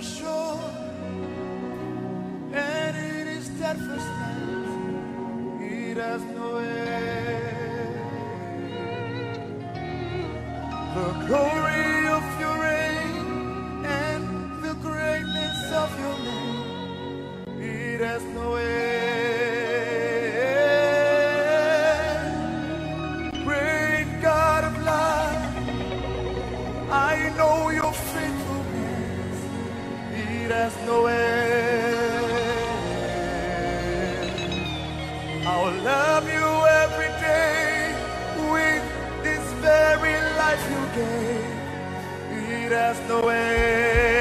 shore, and in his steadfastness it has no end. The glory of your reign and the greatness of your name, it has no end. Great God of life, I know your faithfulness, it has no end. I'll love you every day with this very life you gave, it has no end.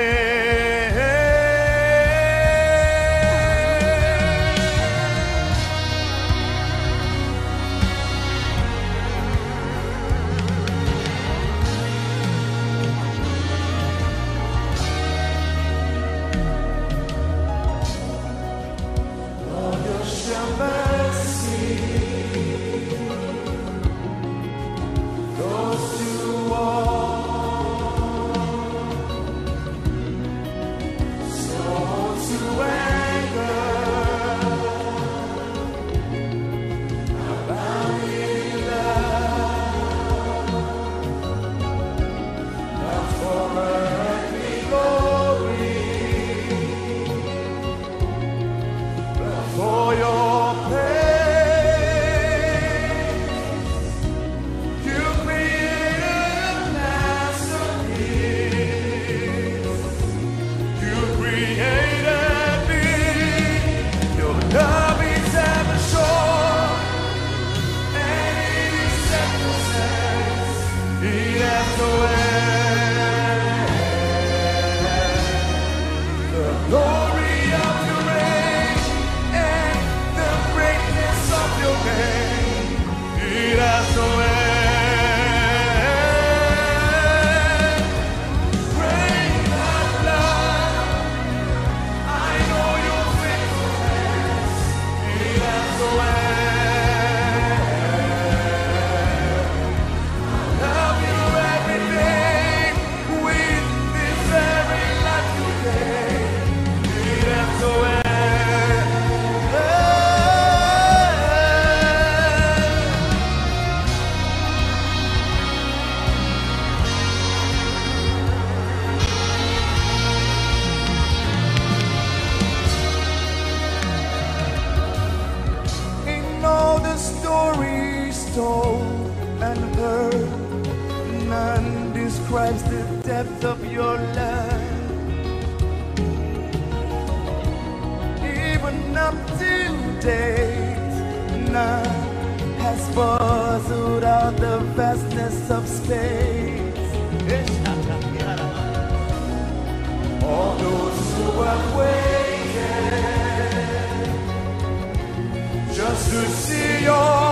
The depth of your love, even up to date, none has puzzled out the vastness of space. All those who have waited just to see your